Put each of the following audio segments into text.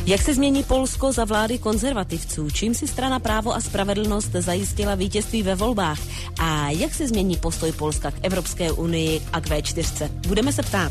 Jak se změní Polsko za vlády konzervativců? Čím si strana Právo a spravedlnost zajistila vítězství ve volbách? A jak se změní postoj Polska k Evropské unii a k V4? Budeme se ptát.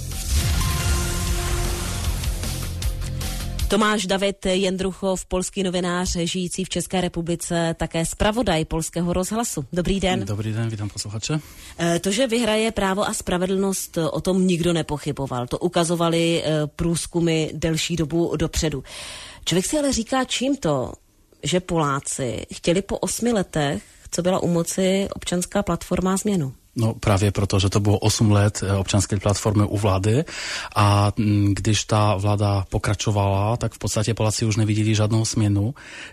Tomáš David Jendruchov, polský novinář žijící v České republice, také zpravodaj Polského rozhlasu. Dobrý den. Dobrý den, vítám posluchače. To, že vyhraje Právo a spravedlnost, o tom nikdo nepochyboval. To ukazovali průzkumy delší dobu dopředu. Člověk si ale říká, čím to, že Poláci chtěli po 8 letech, co byla u moci Občanská platforma, změnu. No právě proto, že to bylo 8 let občanské platformy u vlády a když ta vláda pokračovala, tak v podstatě Poláci už neviděli žádnou změnu.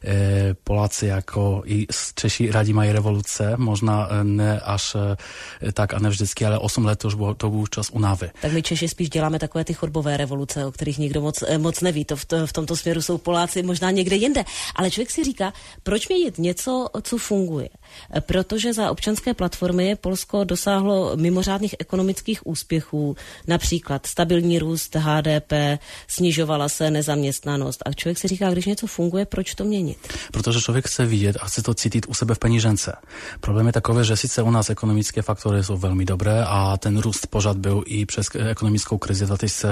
Poláci jako i Češi rádi mají revoluce, možná ne až tak a ne vždycky, ale 8 let to byl čas únavy. Tak my Češi spíš děláme takové ty chodbové revoluce, o kterých nikdo moc neví. V tomto směru jsou Poláci možná někde jinde. Ale člověk si říká, proč měnit něco, co funguje? Protože za občanské platformy Polsko dosáhlo mimořádných ekonomických úspěchů, například stabilní růst HDP, snižovala se nezaměstnanost. A člověk si říká, když něco funguje, proč to měnit? Protože člověk chce vidět a chce to cítit u sebe v penížence. Problém je takový, že sice u nás ekonomické faktory jsou velmi dobré a ten růst pořád byl i přes ekonomickou krizi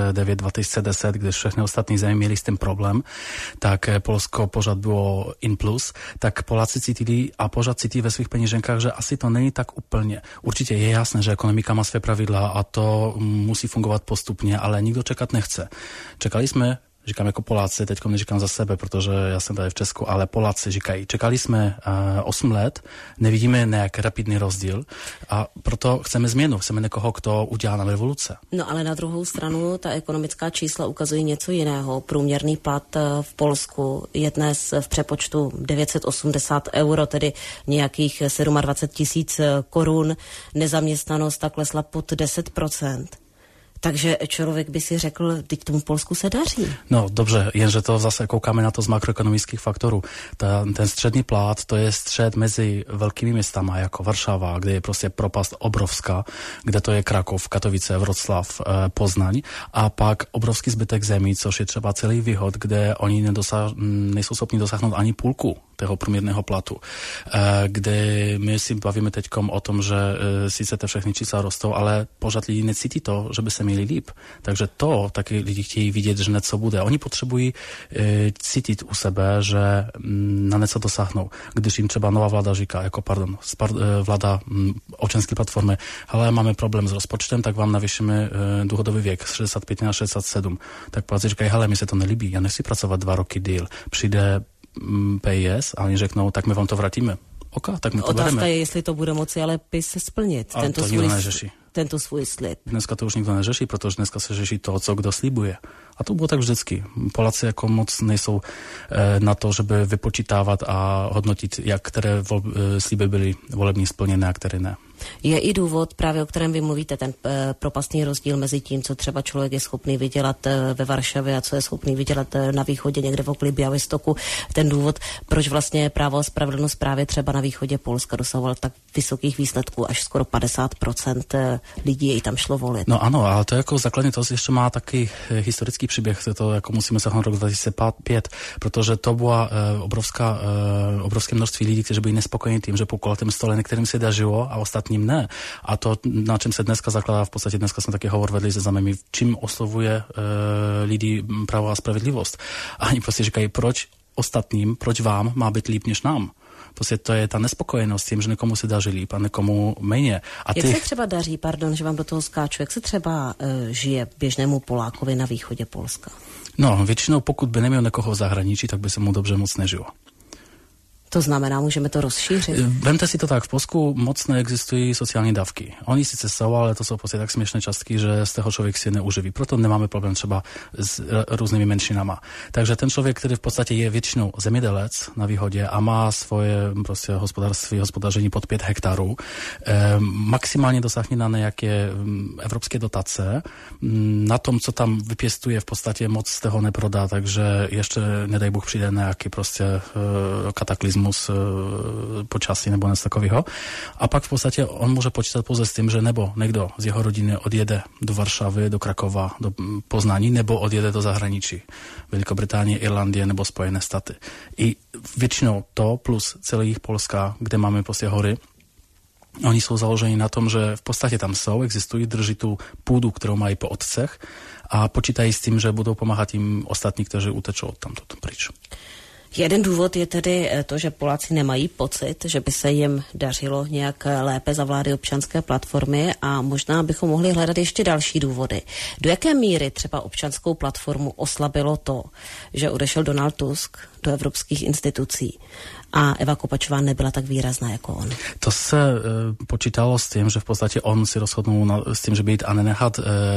2009-2010, když všechny ostatní země měli s tím problém, tak Polsko pořád bylo in plus, tak Poláci cítili a pořád cítí ve svých peníženkách, že asi to není tak úplně. Určitě je jasné, že ekonomika má své pravidla a to musí fungovat postupně, ale nikdo čekat nechce. Čekali jsme, říkám jako Poláci, teďko neříkám za sebe, protože já jsem tady v Česku, ale Poláci říkají, čekali jsme 8 let, nevidíme nějaký rapidný rozdíl a proto chceme změnu, chceme někoho, kdo udělá nám revoluce. No ale na druhou stranu ta ekonomická čísla ukazují něco jiného. Průměrný plat v Polsku je dnes v přepočtu 980 euro, tedy nějakých 27 000 korun. Nezaměstnanost tak klesla pod 10%. Takže člověk by si řekl, teď tomu Polsku se daří. No dobře, jenže to zase koukáme na to z makroekonomických faktorů. Ten střední plat, to je střed mezi velkými městama, jako Varšava, kde je prostě propast obrovská, kde to je Krakov, Katovice, Wrocław, Poznaň, a pak obrovský zbytek zemí, což je třeba celý východ, kde oni nejsou schopni dosáhnout ani půlku toho průměrného platu. Kde my si bavíme teďkom o tom, že sice te všechny čísla rostou, ale pořád lidi necítí to, že by se měli líp. Takže to taky lidi chtějí vidět, že něco bude. Oni potřebují cítit u sebe, že na něco dosáhnou. Když jim třeba nová vláda říká, vláda občanské platformy, ale máme problém s rozpočtem, tak vám navýšíme důchodový věk z 65 na 67. Tak Poláci říkají, hele, mi se to nelíbí, já nechci pracovat 2 roky díl. Přijde PIS a oni řeknou, tak my vám to vrátíme. Tak my to bereme. Otázka je, jestli to bude moci ale PIS splnit. A to nikdo neřeší. Tento svůj slib. Dneska to už nikdo neřeší, protože dneska se řeší to, co kdo slibuje. A to bylo tak vždycky. Poláci jako moc nejsou na to, żeby vypočítávat a hodnotit, jak které sliby byly volební splněné a které ne. Je i důvod, právě o kterém vy mluvíte, ten propastný rozdíl mezi tím, co třeba člověk je schopný vydělat ve Varšavě a co je schopný vydělat na východě, někde v okolí Białegostoku. Ten důvod, proč vlastně Právo a spravedlnost právě třeba na východě Polska dosahoval tak vysokých výsledků, až skoro 50% lidí jej tam šlo volit. No ano, ale to jako základně to ještě má taky historický příběh, to jako musíme sáhnout rok 2005, protože to byla obrovské množství lidí, kteří byli nespokojení tím, že po kulatém stole některým se dařilo a ostatním ne. A to, na čem se dneska zakládá, v podstatě dneska jsme taky hovor vedli se zájmy, čím oslovuje lidi Právo a spravedlivost. A oni prostě říkají, proč ostatním, proč vám má být líp než nám. Prostě to je ta nespokojenost tím, že někomu se daří líp a někomu méně. Jak se třeba daří, pardon, že vám do toho skáču, jak se třeba žije běžnému Polákovi na východě Polska? No, většinou pokud by neměl někoho v zahraničí, tak by se mu dobře moc nežilo. To znamená, můžeme to rozšířit? Vemte si to tak, v Polsku moc neexistují sociální dávky. Oni sice jsou, ale to jsou prostě tak směšné částky, že z toho člověk si neuživí. Proto nemáme problém třeba s různými menšinama. Takže ten člověk, který v podstatě je většinou zemědělec na východě a má svoje prostě hospodaření pod 5 hektarů, maximálně dosáhne na nějaké evropské dotace. Na tom, co tam vypěstuje, v podstatě moc z toho neprodá, takže ještě, nedaj Bůh, přijde nějaký prostě kataklizmus kataklizmus počasí nebo něco takového. A pak v podstatě on může počítat pouze s tím, že nebo někdo z jeho rodiny odjede do Varšavy, do Krakova, do Poznaní, nebo odjede do zahraničí. Velikobritánie, Irlandie nebo Spojené státy. I většinou to plus celý Polska, kde máme prostě hory, oni jsou založeni na tom, že v podstatě tam jsou, existují, drží tu půdu, kterou mají po otcech a počítají s tím, že budou pomáhat jim ostatní, kteří utečou od tamto pryč. Jeden důvod je tedy to, že Poláci nemají pocit, že by se jim dařilo nějak lépe za vlády občanské platformy a možná bychom mohli hledat ještě další důvody. Do jaké míry třeba občanskou platformu oslabilo to, že odešel Donald Tusk do evropských institucí a Eva Kopačová nebyla tak výrazná jako on? To se počítalo s tím, že v podstatě on si rozhodnul s tím, že být a nenechat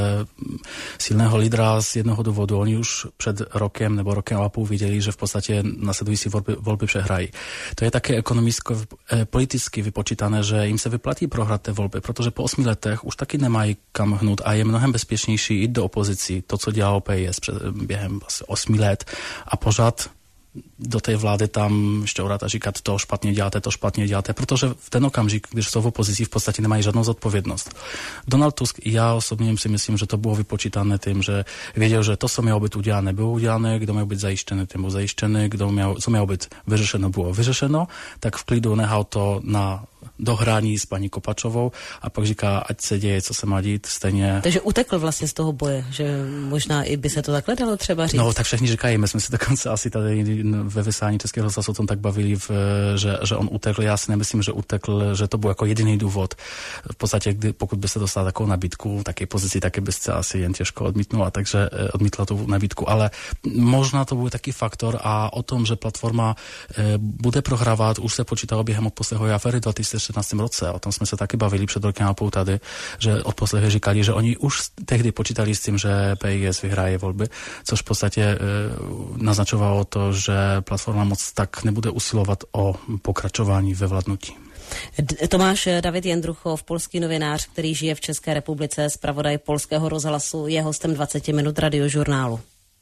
silného lídra z jednoho důvodu. Oni už před rokem nebo rokem a půl viděli, že v podstatě nasledující volby přehrají. To je také politicky vypočítané, že jim se vyplatí prohrát té volby, protože po 8 letech už taky nemají kam hnout a je mnohem bezpečnější jít do opozicí. To, co dělalo PIS během 8 let a pořád do té vlády tam šťourat a říkat to špatně děláte, protože v ten okamžik, když jsou v opozici, v podstatě nemají žádnou zodpovědnost. Donald Tusk, já osobně si myslím, že to bylo vypočítané tím, že věděl, že to, co mělo být udělané, bylo udělané, kdo měl být zajištěný, tím byl zajištěný, co mělo být vyřešeno, bylo vyřešeno, tak v klidu nechal to na dohrání s paní Kopačovou a pak říká, ať se děje, co se má dít, stejně. Takže utekl vlastně z toho boje, že možná i by se to takhle dalo třeba říct. No, tak všichni říkají, my jsme si dokonce asi tady ve vysílání Českého rozhlasu o tom tak bavili, že on utekl. Já si nemyslím, že utekl, že to byl jako jediný důvod. V podstatě, pokud by se dostal takovou nabídku, taky pozici, taky byste asi jen těžko odmítnula, takže odmítla tu nabídku. Ale možná to byl taky faktor a o tom, že platforma bude prohrávat, už se počítalo během odposlehu aféry 2014 roce. O tom jsme se taky bavili před rokem a půl tady, že odposlehy říkali, že oni už tehdy počítali s tím, že PIS vyhraje volby, což v podstatě naznačovalo to, že platforma moc tak nebude usilovat o pokračování ve vládnutí. Tomáš David Jendruchov, polský novinář, který žije v České republice, zpravodaj Polského rozhlasu, je hostem 20 minut radiožurnálu.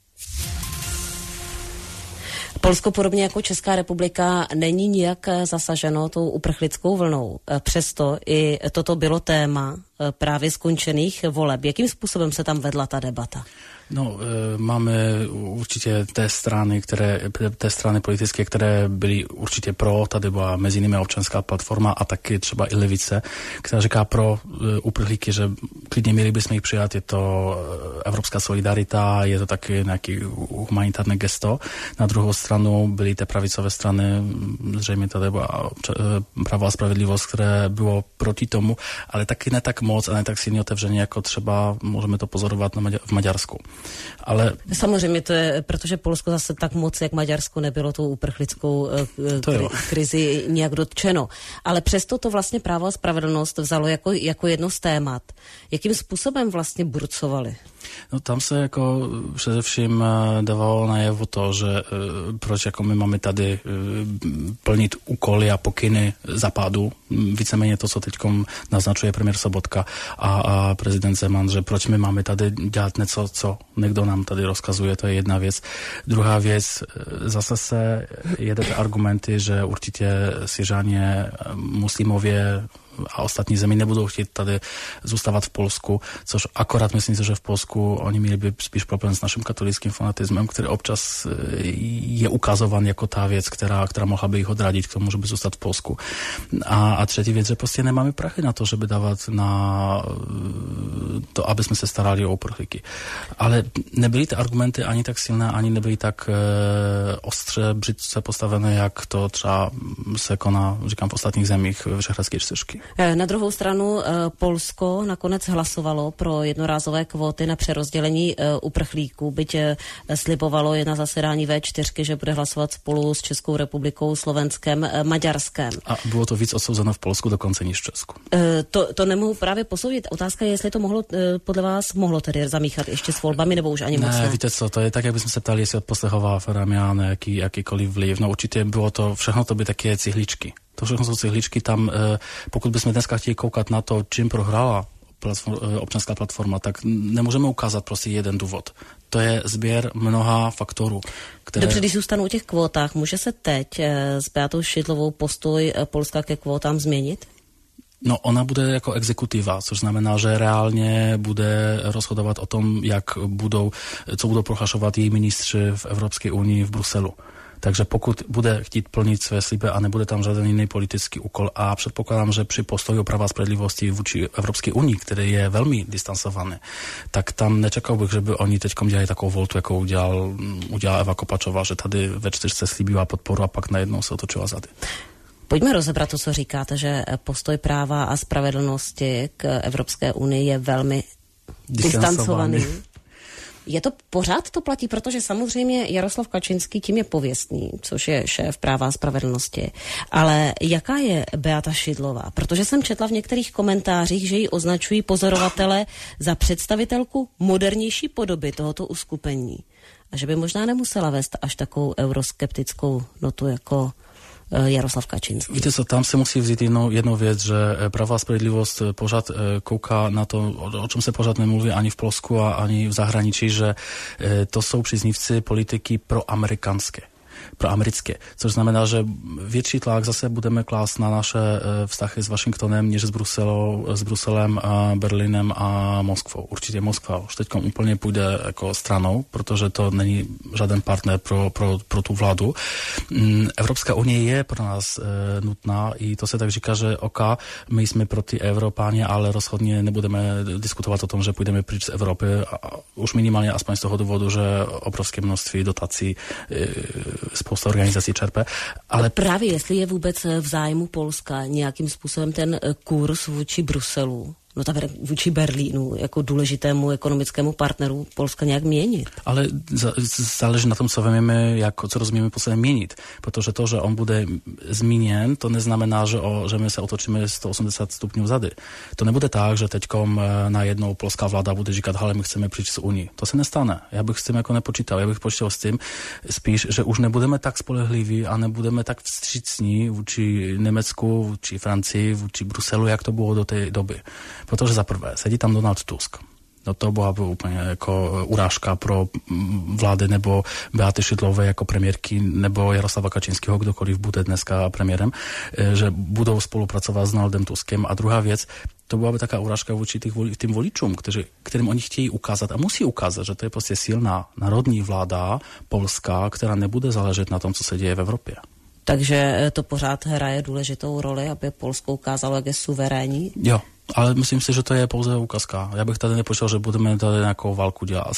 Polsko podobně jako Česká republika není nijak zasaženo tou uprchlickou vlnou. Přesto i toto bylo téma právě skončených voleb. Jakým způsobem se tam vedla ta debata? No, máme určitě té strany politické, které byly určitě pro, tady byla mezi nimi občanská platforma a taky třeba i levice, která říká pro uprchlíky, že klidně měli bychom jich přijat, je to evropská solidarita, je to taky nějaký humanitární gesto. Na druhou stranu byly té pravicové strany, zřejmě tady byla Právo a spravedlivost, které bylo proti tomu, ale taky ne tak moc a ne tak silně otevřeně, jako třeba můžeme to pozorovat v Maďarsku. Ale samozřejmě to je, protože Polsko zase tak moc, jak Maďarsko, nebylo tou uprchlickou krizi nějak dotčeno. Ale přesto to vlastně Právo a spravedlnost vzalo jako jedno z témat. Jakým způsobem vlastně burcovali? No tam se jako především dávalo najevo to, že proč jako my máme tady plnit úkoly a pokyny Západu, víceméně to, co teďkom naznačuje premiér Sobotka a prezident Zeman, že proč my máme tady dělat něco, co někdo nám tady rozkazuje, to je jedna věc. Druhá věc, zase se jedete argumenty, že určitě Syřané, muslimově a ostatní zemi nebudou chtít tady zůstávat v Polsku, což akorát myslím si, že v Polsku oni měli by spíš problém s naším katolickým fanatismem, který občas je ukazován jako ta věc, která mohla by jich odradit k tomu, že by zůstat v Polsku. A třetí věc, že prostě nemáme prachy na to, že by dávat na to, aby jsme se starali o uprchlíky. Ale nebyly ty argumenty ani tak silné, ani nebyly tak ostře, břitce postavené, jak to třeba se koná, říkám, v ostatních zemích Vyšehradské čtyřky. Na druhou stranu Polsko nakonec hlasovalo pro jednorázové kvóty na přerozdělení uprchlíků, byť slibovalo je na zasedání V4, že bude hlasovat spolu s Českou republikou, Slovenskem, Maďarskem. A bylo to víc odsouzeno v Polsku dokonce než v Česku. To nemohu právě posoudit. Otázka je, jestli to podle vás mohlo tedy zamíchat ještě s volbami, nebo už ani moc ne? Víte co, to je tak, jak bychom se ptali, jestli odposlechová aféra měla jakýkoliv vliv. No určitě bylo to, všechno to by také cihličky. To všechno jsou cihličky tam, pokud bychom dneska chtěli koukat na to, čím prohrála občanská platforma, tak nemůžeme ukázat prostě jeden důvod. To je sběr mnoha faktorů. Které... Dobře, když zůstanu u těch kvótách, může se teď s Beatou Šidlovou postoj Polska ke kvótám změnit? No, ona bude jako exekutiva, což znamená, že reálně bude rozhodovat o tom, co budou prohlašovat její ministři v Evropské unii v Bruselu. Takže pokud bude chtít plnit své sliby a nebude tam žádný jiný politický úkol, a předpokládám, že při postoji Práva a spravedlivosti vůči Evropské unii, který je velmi distancovaný, tak tam nečekal bych, že by oni teďkom dělali takovou voltu, jako udělala Eva Kopačová, že tady ve 4 slíbila podporu a pak najednou se otočila zady. Pojďme rozebrat to, co říkáte, že postoj Práva a spravedlnosti k Evropské unii je velmi distancovaný. Je to pořád to platí, protože samozřejmě Jaroslav Kačinský tím je pověstný, což je šéf Práva a spravedlnosti. Ale jaká je Beata Šidlová? Protože jsem četla v některých komentářích, že ji označují pozorovatele za představitelku modernější podoby tohoto uskupení. A že by možná nemusela vést až takovou euroskeptickou notu jako Jaroslav Kačinský. Víte co, tam se musí vzít jednou věc, že Práva a spravedlivost pořád kouká na to, o čem se pořád nemluví ani v Polsku a ani v zahraničí, že to jsou příznivci politiky proamerické, což znamená, že větší tlak zase budeme klást na naše vztahy s Washingtonem, než s Bruselem, a Berlínem a Moskvou. Určitě Moskva už teď úplně půjde jako stranou, protože to není žádný partner pro tu vládu. Evropská unie je pro nás nutná, i to se tak říká, že my jsme pro ty Evropáni, ale rozhodně nebudeme diskutovat o tom, že půjdeme pryč z Evropy, už minimálně aspoň z toho důvodu, že obrovské množství dotací spousta organizací čerpe. Ale právě jestli je vůbec v zájmu Polska nějakým způsobem ten kurz vůči Bruselu, no tak vůči Berlínu, jako důležitému ekonomickému partneru Polska nějak měnit. Ale záleží na tom, co vememe, co rozumíme posledně měnit. Protože to, že on bude zmíněn, to neznamená, že my se otočíme 180 stupňů zady. To nebude tak, že teďkom najednou polská vláda bude říkat, ale my chceme přijít z Unii. To se nestane. Já bych s tím jako nepočítal. Já bych počítal s tím spíš, že už nebudeme tak spolehliví a nebudeme tak vstřícní vůči Německu, vůči Francii, vůči Bruselu, jak to bylo do té doby. Protože za prvé sedí tam Donald Tusk. No to byla úplně jako urážka pro vlády nebo Beaty Šidlové jako premiérky nebo Jaroslava Kačinského, kdokoliv bude dneska premiérem, že budou spolupracovat s Donaldem Tuskem. A druhá věc, to byla by taká urážka vůči tým voličům, kterým oni chtějí ukázat a musí ukázat, že to je prostě silná národní vláda polská, která nebude záležet na tom, co se děje v Evropě. Takže to pořád hraje důležitou roli, aby Polsko ukázalo, jak je suverénní? Jo. Ale myslím si, že to je pouze ukázka. Já bych tady nepočítal, že budeme tady nějakou válku dělat.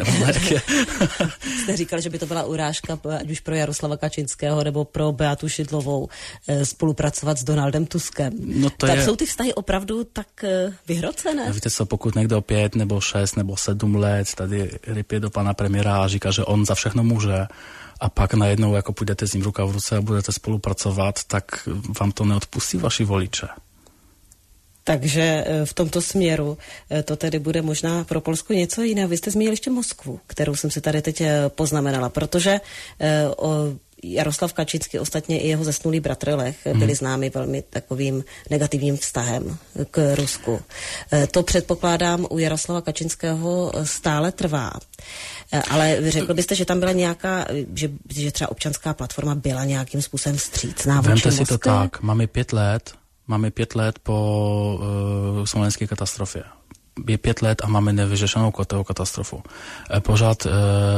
Jste říkali, že by to byla urážka, ať už pro Jaroslava Kačinského nebo pro Beatu Šidlovou spolupracovat s Donaldem Tuskem. No tak jsou ty vztahy opravdu tak vyhrocené? Víte co, pokud někdo 5 nebo 6 nebo 7 let tady rypě do pana premiéra a říká, že on za všechno může, a pak najednou jako půjdete s ním ruka v ruce a budete spolupracovat, tak vám to neodpustí vaši voliče. Takže v tomto směru to tedy bude možná pro Polsko něco jiného. Vy jste zmínili ještě Moskvu, kterou jsem si tady teď poznamenala, protože Jaroslav Kačinský, ostatně i jeho zesnulý bratr Lech, byli známi velmi takovým negativním vztahem k Rusku. To předpokládám u Jaroslava Kačinského stále trvá. Ale řekl byste, že tam byla nějaká, že třeba občanská platforma byla nějakým způsobem vstřícná vůči Moskvě? Vemte si to tak, máme 5 let po smolenské katastrofě. Je 5 let a máme nevyřešenou katastrofu. Pořád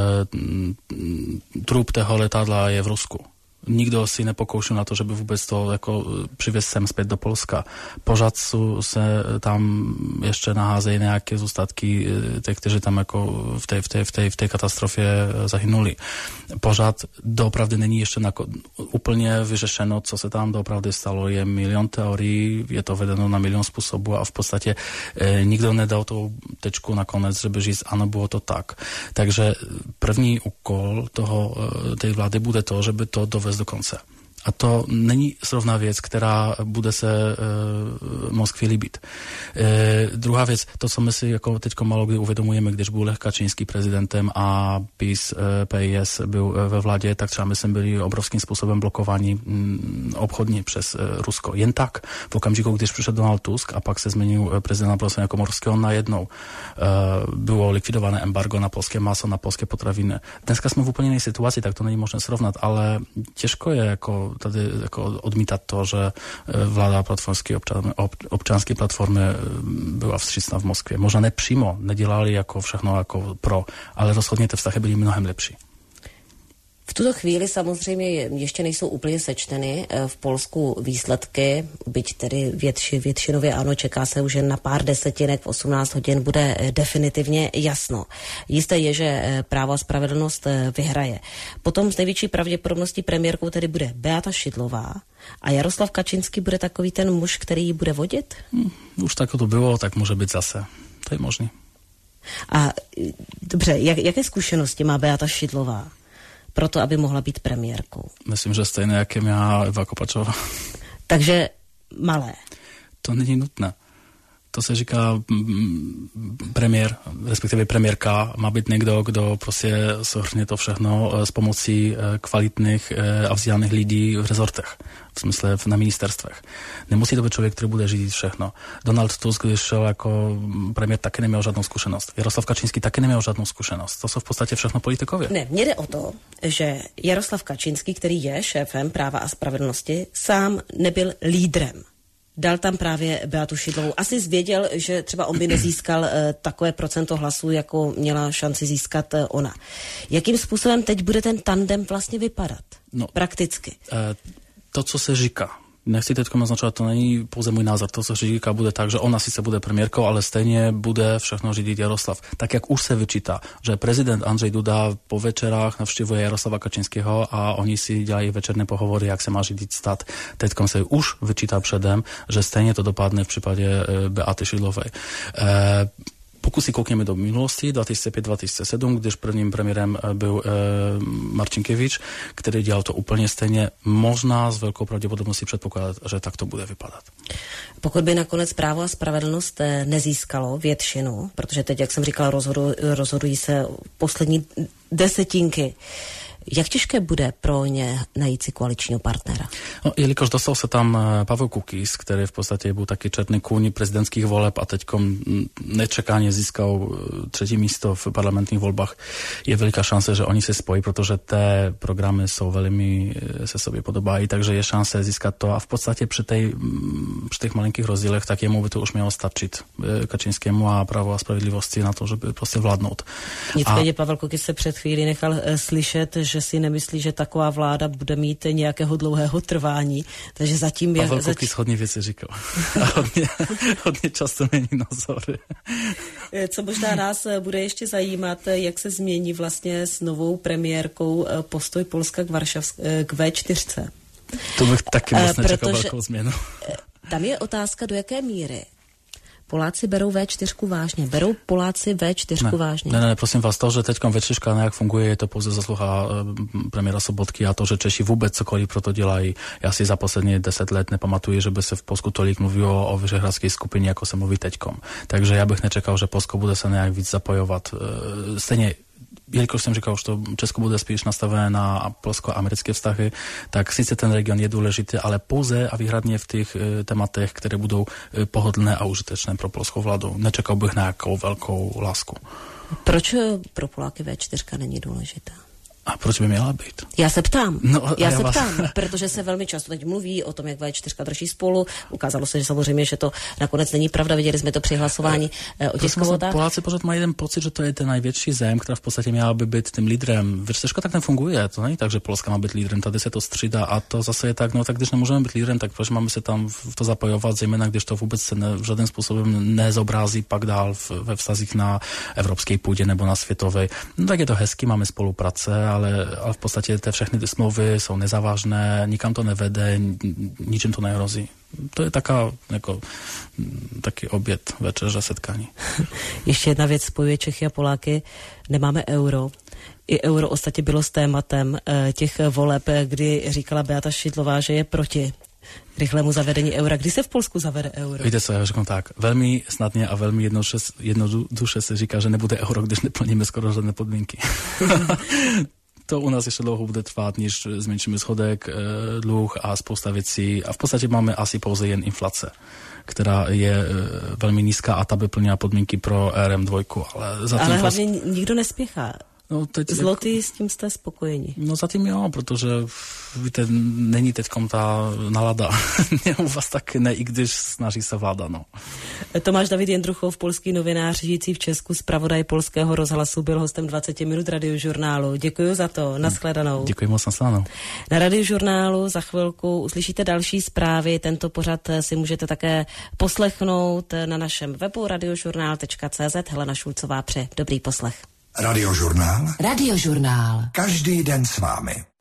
trup toho letadla je v Rusku. Nikdo si nepokoušel na to, že by vůbec to jako přivez sem zpět do Polska. Pořád se tam ještě naházejí nějaké zůstatky, kteří tam jako v té katastrofě zahynuli. Pořád doopravdy není ještě úplně vyřešeno, co se tam doopravdy stalo. Je milion teorií, je to vedeno na milion způsobů a v podstatě nikdo nedal tou tečku nakonec, že by říct, ano, bylo to tak. Takže první úkol té vlády bude to, že by to dovést do konce. A to není zrovna věc, která bude se Moskvě líbit. Druhá věc, to, co my si jako teďko málo kdy uvědomujeme, když byl Lech Kačínský prezidentem a PiS, PIS byl ve vládě, tak třeba my jsme byli obrovským způsobem blokováni obchodně přes Rusko. Jen tak, v okamžiku, když přišel Donald Tusk a pak se změnil prezident Borisovna Komorského, najednou bylo likvidované embargo na polské maso, na polské potraviny. Dneska jsme v úplně jiné situaci, tak to není možné srovnat, ale těžko je jako tady jako odmítat to, že vláda občanské platformy byla vstřícná v Moskvě. Možná nepřímo, nedělali jako všechno jako pro, ale rozhodně ty vztahy byly mnohem lepší. V tuto chvíli samozřejmě ještě nejsou úplně sečteny v Polsku výsledky, byť tedy většinově ano, čeká se už, že na pár desetinek v 18 hodin bude definitivně jasno. Jisté je, že Právo a spravedlnost vyhraje. Potom s největší pravděpodobností premiérkou tedy bude Beata Šidlová a Jaroslav Kačinský bude takový ten muž, který ji bude vodit? Už tak to bylo, tak může být zase. To je možný. A dobře, jaké zkušenosti má Beata Šidlová proto, aby mohla být premiérkou? Myslím, že stejné, jaké má Eva Kopačová. Takže malé. To není nutné. To se říká premiér, respektive premiérka, má být někdo, kdo prostě sohrne to všechno s pomocí kvalitných a vzdělaných lidí v rezortech, v smysle na ministerstvech. Nemusí to být člověk, který bude řídit všechno. Donald Tusk, když šel jako premiér, taky neměl žádnou zkušenost. Jaroslav Kačínský taky neměl žádnou zkušenost. To jsou v podstatě všechno politikové. Ne, mně jde o to, že Jaroslav Kačínský, který je šéfem Práva a spravedlnosti, sám nebyl lídrem. Dal tam právě Beatu Šidlovou. Asi zvěděl, že třeba on by nezískal takové procento hlasů, jako měla šanci získat ona. Jakým způsobem teď bude ten tandem vlastně vypadat? No, prakticky. To, co se říká, nechci teď naznačovat, to není pouze můj názor, to, co se říká, bude tak, že ona sice bude premiérkou, ale stejně bude všechno řídit Jaroslav. Tak, jak už se vyčítá, že prezident Andrzej Duda po večerách navštěvuje Jaroslava Kačinského a oni si dělají večerné pohovory, jak se má řídit stát. Teďkom se už vyčítá předem, že stejně to dopadne v případě Beaty Šidlové. Pokud si koukneme do minulosti, 2005-2007, když prvním premiérem byl Marcinkiewicz, který dělal to úplně stejně, možná s velkou pravděpodobností předpokládat, že tak to bude vypadat. Pokud by nakonec Právo a spravedlnost nezískalo většinu, protože teď, jak jsem říkala, rozhodují se poslední desetinky, jak těžké bude pro ně najít si koaličního partnera? No, jelikož dostal se tam Pavel Kukiz, který v podstatě byl taky černý kůň prezidentských voleb a teďkom nečekaně získal 3. místo v parlamentních volbách, je veliká šance, že oni se spojí, protože té programy jsou velmi se sobě podobají, takže je šance získat to a v podstatě při těch malinkých rozdílech, tak jemu by to už mělo stačit Kačinskému a Právo a spravedlivosti na to, že by prostě vládnout. Nicméně Pavel Kukiz se před chvílí nechal slyšet, že si nemyslí, že taková vláda bude mít nějakého dlouhého trvání. Takže zatím je... Pavel Kukiz hodně věci říkal. hodně často mění názory. Co možná nás bude ještě zajímat, jak se změní vlastně s novou premiérkou postoj Polska k V4. To bych taky moc nečekal velkou změnu. Tam je otázka, do jaké míry Poláci berou V4 vážně. Berou Poláci V4 vážně? Ne, prosím vás, to, že teďkom V4 nějak funguje, je to pouze zasluha premiéra Sobotky a to, že Češi vůbec cokoliv pro to dělají. Já si za poslední 10 let nepamatuji, že by se v Polsku tolik mluvilo o vyšehradské skupině, jako se mluví teďkom. Takže já bych nečekal, že Polsko bude se nějak víc zapojovat. Stejně jelikož jsem říkal, že Česko bude spíš nastavené na polsko-americké vztahy, tak sice ten region je důležitý, ale pouze a výhradně v těch tématech, které budou pohodlné a užitečné pro polskou vládu. Nečekal bych na nějakou velkou lásku. Proč pro Poláky V4 není důležitá? A proč by měla být? Já se ptám, protože se velmi často teď mluví o tom, jak V4 drží spolu. Ukázalo se, že samozřejmě, že to nakonec není pravda. Viděli jsme to při hlasování o těch kvótách. Poláci pořád mají jeden pocit, že to je ten největší zem, která v podstatě měla by být tím lídrem. V4 tak nefunguje. To není tak, že Polska má být lídrem. Tady se to střídá a to zase je tak, no tak když nemůžeme být lídrem, tak proč máme se tam v to zapojovat, zejména když to vůbec se v žádným způsobem nezobrazí pak dál ve vztazích na evropské půdě nebo na světové. No tak je to hezky, máme spolupráce, ale v podstatě všechny ty smlouvy jsou nezávažné, nikam to nevede, ničem to nehrozí. To je taky oběd, večeře, setkání. Ještě jedna věc spojuje Čechy a Poláky. Nemáme euro. I euro ostatně bylo s tématem těch voleb, kdy říkala Beata Šidlová, že je proti rychlému zavedení eura. Kdy se v Polsku zavede euro? Víte co, já řeknu tak. Velmi snadně a velmi jednoduše se říká, že nebude euro, když neplníme skoro žádné podmínky. To u nás ještě dlouho bude trvat, než zmenšíme schodek, dluh a spousta věcí. A v podstatě máme asi pouze jen inflace, která je velmi nízká a ta by plnila podmínky pro RM2. Ale hlavně nikdo nespěchá. No, Zloty, s tím jste spokojeni? No zatím jo, protože víte, není teďkom ta nálada. U vás tak ne, i když snaží se vláda, no. Tomáš David Jendruchov, polský novinář, žijící v Česku, zpravodaj Polského rozhlasu, byl hostem 20 minut Radiožurnálu. Děkuji za to, nashledanou. Děkuji moc, nashledanou. Na Radiožurnálu za chvilku uslyšíte další zprávy. Tento pořad si můžete také poslechnout na našem webu radiožurnál.cz. Helena Šulcová přeje dobrý poslech. Radiožurnál. Radiožurnál. Každý den s vámi.